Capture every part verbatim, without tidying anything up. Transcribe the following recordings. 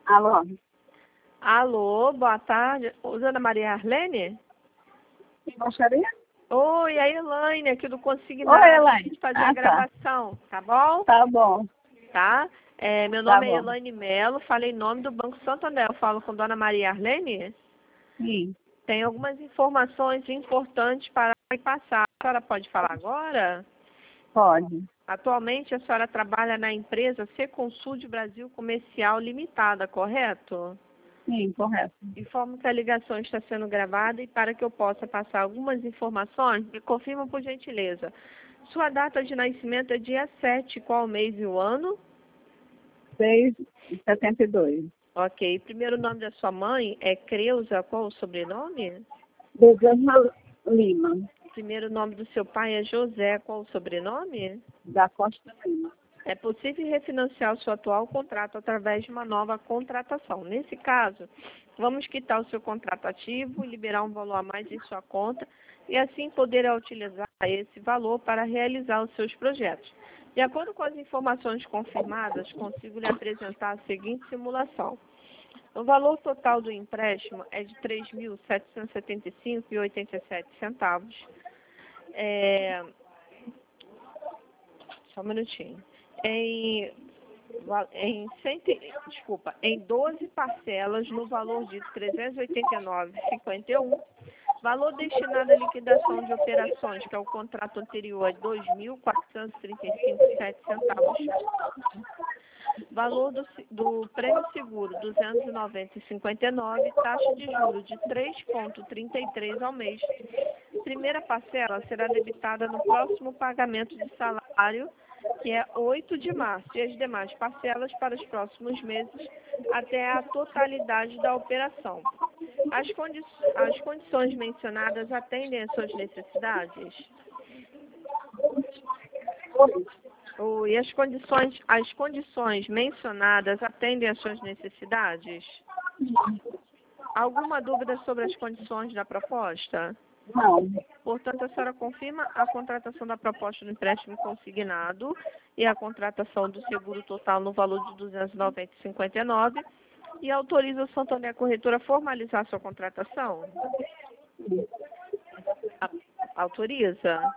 Alô? Alô, boa tarde. Ô, Dona Maria Arlene? Quem gostaria? Oi, a Elaine aqui do Consignado. Oi, Elaine. A gente fazer Ah, a gravação, tá bom? Tá bom. Tá? É, meu Tá nome é bom. Elaine Melo, falei em nome do Banco Santander. Eu falo com Dona Maria Arlene? Sim. Tem algumas informações importantes para passar. A senhora pode falar agora? Pode. Atualmente, a senhora trabalha na empresa Seconsul Brasil Comercial Limitada, correto? Sim, correto. Informo que a ligação está sendo gravada e para que eu possa passar algumas informações, me confirma por gentileza. Sua data de nascimento é dia sete, qual mês e o ano? seis e setenta e dois. Ok. Primeiro nome da sua mãe é Creuza, qual o sobrenome? Bezerra Lima, Primeiro nome do seu pai é José, qual o sobrenome? da Costa Lima. É possível refinanciar o seu atual contrato através de uma nova contratação. Nesse caso, vamos quitar o seu contrato ativo, liberar um valor a mais em sua conta e assim poder utilizar esse valor para realizar os seus projetos. De acordo com as informações confirmadas, consigo lhe apresentar a seguinte simulação. O valor total do empréstimo é de três mil setecentos e setenta e cinco reais e oitenta e sete centavos. É... Só um minutinho. Em, em, cento, desculpa, em doze parcelas no valor de trezentos e oitenta e nove reais e cinquenta e um centavos, valor destinado à liquidação de operações, que é o contrato anterior, é dois mil quatrocentos e trinta e cinco reais e sete centavos. Valor do, do prêmio seguro, duzentos e noventa reais e cinquenta e nove centavos, taxa de juros de três vírgula trinta e três ao mês. Primeira parcela será debitada no próximo pagamento de salário, que é oito de março, e as demais parcelas para os próximos meses até a totalidade da operação. As, condi as condições mencionadas atendem às suas necessidades? Oh, e as condições, as condições mencionadas atendem às suas necessidades? Alguma dúvida sobre as condições da proposta? Não. Portanto, a senhora confirma a contratação da proposta do empréstimo consignado e a contratação do seguro total no valor de duzentos e noventa reais e cinquenta e nove centavos e autoriza o Santander Corretora a formalizar sua contratação? A, autoriza?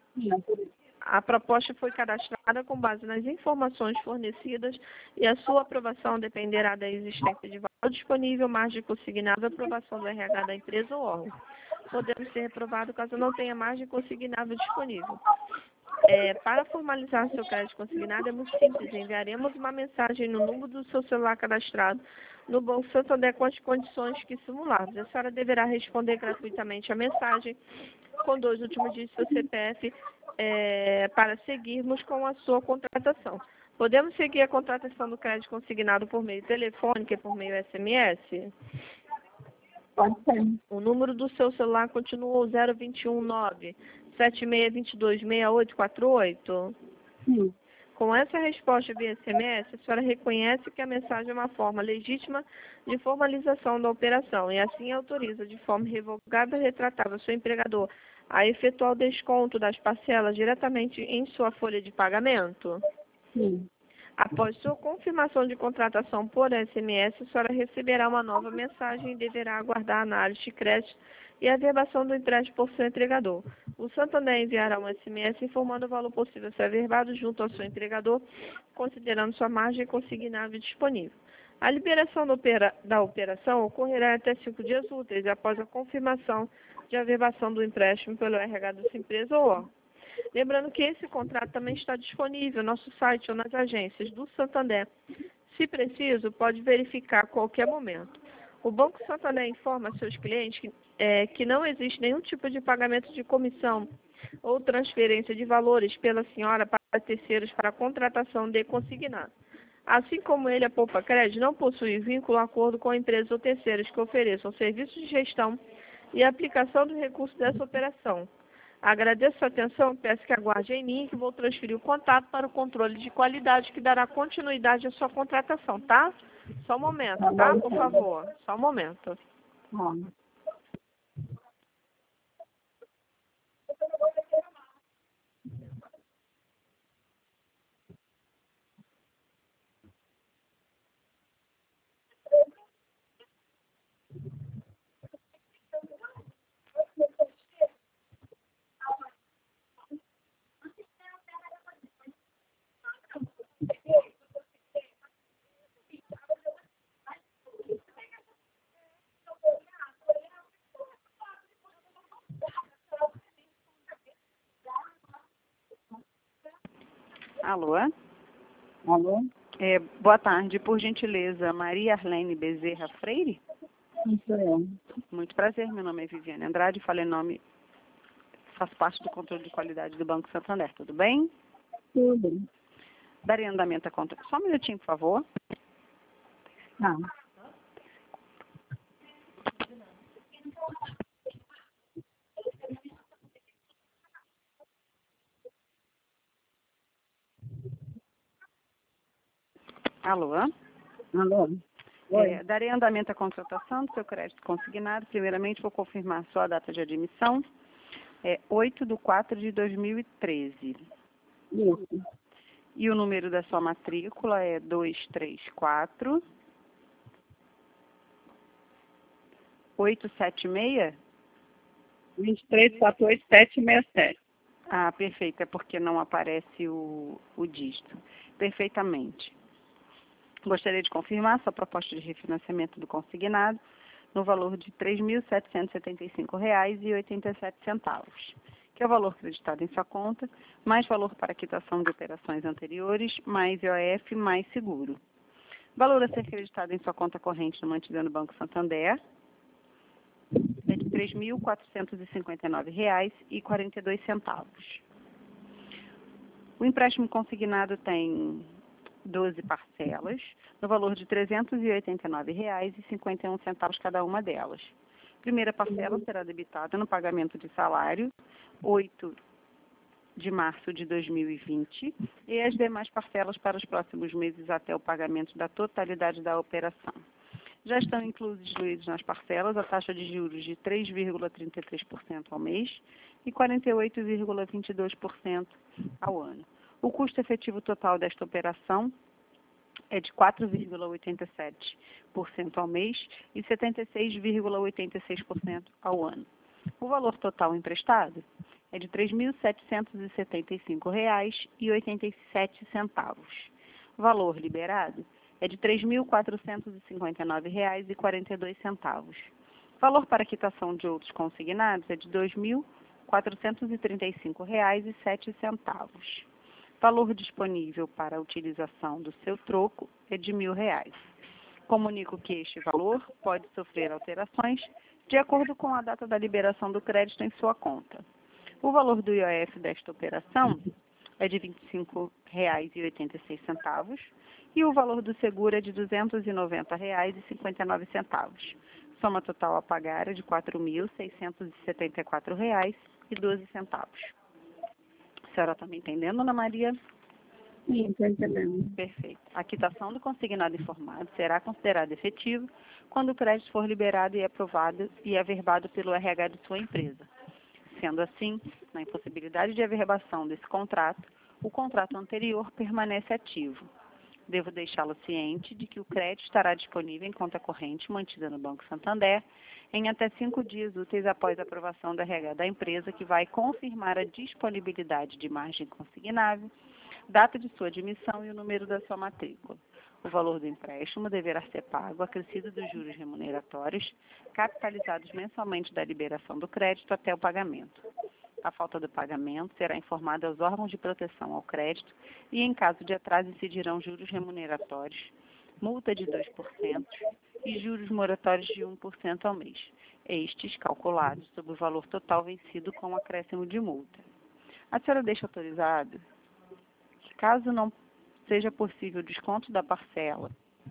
A proposta foi cadastrada com base nas informações fornecidas e a sua aprovação dependerá da existência de valor disponível, margem consignável e aprovação do R H da empresa ou órgão. Podendo ser reprovado caso não tenha margem consignável disponível. É, para formalizar seu crédito consignado é muito simples. Enviaremos uma mensagem no número do seu celular cadastrado no Banco Santander com as condições que simularmos. A senhora deverá responder gratuitamente a mensagem com dois últimos dígitos do seu C P F é, para seguirmos com a sua contratação. Podemos seguir a contratação do crédito consignado por meio telefônico e por meio S M S? Pode ser. O número do seu celular continua o zero dois um nove, sete seis dois dois, seis oito quatro oito? Sim. Com essa resposta via S M S, a senhora reconhece que a mensagem é uma forma legítima de formalização da operação e assim autoriza de forma revogável e retratável seu empregador a efetuar o desconto das parcelas diretamente em sua folha de pagamento? Sim. Após sua confirmação de contratação por S M S, a senhora receberá uma nova mensagem e deverá aguardar a análise de crédito e a averbação do empréstimo por seu entregador. O Santander enviará um S M S informando o valor possível a ser averbado junto ao seu entregador, considerando sua margem consignável disponível. A liberação da, opera, da operação ocorrerá até cinco dias úteis após a confirmação de averbação do empréstimo pelo R H dessa empresa ou órgão. Lembrando que esse contrato também está disponível no nosso site ou nas agências do Santander. Se preciso, pode verificar a qualquer momento. O Banco Santander informa a seus clientes que, é, que não existe nenhum tipo de pagamento de comissão ou transferência de valores pela senhora para terceiros para a contratação de consignado. Assim como ele, a Poupa Crédito não possui vínculo ou acordo com empresas ou terceiros que ofereçam serviços de gestão e aplicação do recurso dessa operação. Agradeço a atenção, peço que aguarde em mim que vou transferir o contato para o controle de qualidade que dará continuidade à sua contratação, tá? Só um momento, tá? Por favor, só um momento. Bom. Alô? Alô? É, boa tarde, por gentileza, Maria Arlene Bezerra Freire? Sim, sou eu. Muito prazer, meu nome é Viviane Andrade, falei nome, faço parte do controle de qualidade do Banco Santander, tudo bem? Tudo. Darei andamento à conta. Só um minutinho, por favor. Tá. Alô? Alô? Oi. É, darei andamento à contratação do seu crédito consignado. Primeiramente, vou confirmar sua data de admissão. É oito de quatro de dois mil e treze. Isso. E o número da sua matrícula é dois três quatro oito sete seis? vinte e três, quatro oito, sete seis sete. Ah, perfeito. É porque não aparece o, o dígito. Perfeitamente. Gostaria de confirmar sua proposta de refinanciamento do consignado no valor de três mil setecentos e setenta e cinco reais e oitenta e sete centavos, que é o valor creditado em sua conta, mais valor para quitação de operações anteriores, mais I O F, mais seguro. Valor a ser creditado em sua conta corrente mantida no Banco Santander é de três mil quatrocentos e cinquenta e nove reais e quarenta e dois centavos. O empréstimo consignado tem doze parcelas, no valor de trezentos e oitenta e nove reais e cinquenta e um centavos cada uma delas. Primeira parcela será debitada no pagamento de salário, oito de março de dois mil e vinte, e as demais parcelas para os próximos meses até o pagamento da totalidade da operação. Já estão incluídos nas parcelas a taxa de juros de três vírgula trinta e três por cento ao mês e quarenta e oito vírgula vinte e dois por cento ao ano. O custo efetivo total desta operação é de quatro vírgula oitenta e sete por cento ao mês e setenta e seis vírgula oitenta e seis por cento ao ano. O valor total emprestado é de três mil setecentos e setenta e cinco reais e oitenta e sete centavos. O valor liberado é de três mil quatrocentos e cinquenta e nove reais e quarenta e dois centavos. O valor para quitação de outros consignados é de dois mil quatrocentos e trinta e cinco reais e sete centavos. Valor disponível para a utilização do seu troco é de mil reais. Comunico que este valor pode sofrer alterações de acordo com a data da liberação do crédito em sua conta. O valor do I O F desta operação é de vinte e cinco reais e oitenta e seis centavos e o valor do seguro é de duzentos e noventa reais e cinquenta e nove centavos. Soma total a pagar é de quatro mil seiscentos e setenta e quatro reais e doze centavos. A senhora está me entendendo, Ana Maria? Sim, estou entendendo. Perfeito. A quitação do consignado informado será considerada efetiva quando o crédito for liberado e aprovado e averbado pelo R H de sua empresa. Sendo assim, na impossibilidade de averbação desse contrato, o contrato anterior permanece ativo. Devo deixá-lo ciente de que o crédito estará disponível em conta corrente mantida no Banco Santander em até cinco dias úteis após a aprovação do R H da empresa, que vai confirmar a disponibilidade de margem consignável, data de sua admissão e o número da sua matrícula. O valor do empréstimo deverá ser pago acrescido dos juros remuneratórios, capitalizados mensalmente da liberação do crédito até o pagamento. A falta do pagamento será informada aos órgãos de proteção ao crédito e, em caso de atraso, incidirão juros remuneratórios, multa de dois por cento e juros moratórios de um por cento ao mês, estes calculados sobre o valor total vencido com acréscimo de multa. A senhora deixa autorizado que, caso não seja possível o desconto da parcela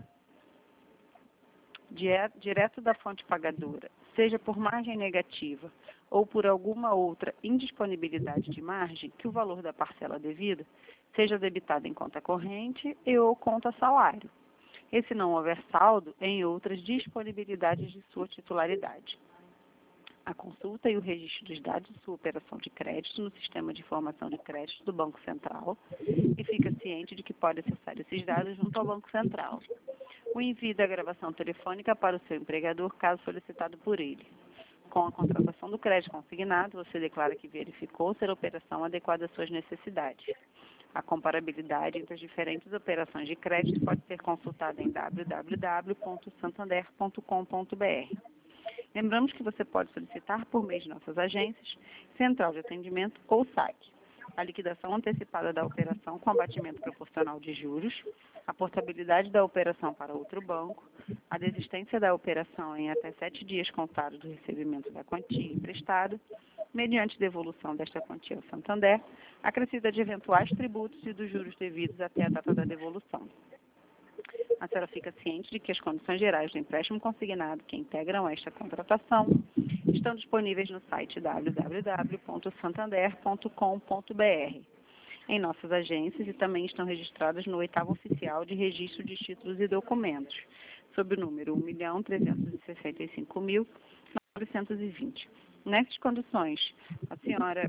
direto da fonte pagadora, seja por margem negativa ou por alguma outra indisponibilidade de margem, que o valor da parcela devida seja debitado em conta corrente e ou conta salário, e se não houver saldo, em outras disponibilidades de sua titularidade. A consulta e o registro dos dados de sua operação de crédito no Sistema de Informação de Crédito do Banco Central e fica ciente de que pode acessar esses dados junto ao Banco Central. O envio da gravação telefônica para o seu empregador, caso solicitado por ele. Com a contratação do crédito consignado, você declara que verificou ser a operação adequada às suas necessidades. A comparabilidade entre as diferentes operações de crédito pode ser consultada em w w w ponto santander ponto com ponto b r. Lembramos que você pode solicitar por meio de nossas agências, central de atendimento ou S A C. a liquidação antecipada da operação com abatimento proporcional de juros, a portabilidade da operação para outro banco, a desistência da operação em até sete dias contados do recebimento da quantia emprestada, mediante devolução desta quantia ao Santander, acrescida de eventuais tributos e dos juros devidos até a data da devolução. A senhora fica ciente de que as condições gerais do empréstimo consignado que integram esta contratação estão disponíveis no site w w w ponto santander ponto com ponto b r, em nossas agências, e também estão registradas no oitavo oficial de registro de títulos e documentos, sob o número um milhão trezentos e sessenta e cinco mil novecentos e vinte. Nessas condições, a senhora...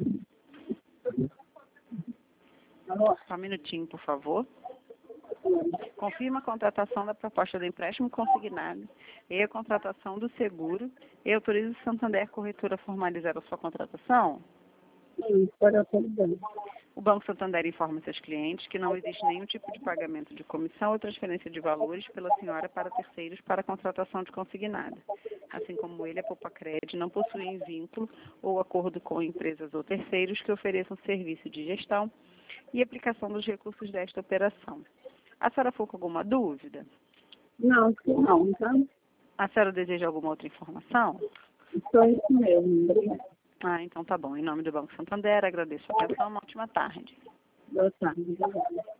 Só um minutinho, por favor. Confirma a contratação da proposta do empréstimo consignado e a contratação do seguro e autoriza o Santander Corretora a formalizar a sua contratação? Sim, para autorizar. O Banco Santander informa seus clientes que não existe nenhum tipo de pagamento de comissão ou transferência de valores pela senhora para terceiros para a contratação de consignado. Assim como ele, a Poupa-Cred não possuem vínculo ou acordo com empresas ou terceiros que ofereçam serviço de gestão e aplicação dos recursos desta operação. A senhora ficou com alguma dúvida? Não, acho que não, tá? A senhora deseja alguma outra informação? Só isso mesmo, obrigada. Ah, então tá bom. Em nome do Banco Santander, agradeço a atenção. Uma ótima tarde. Boa tarde, obrigada.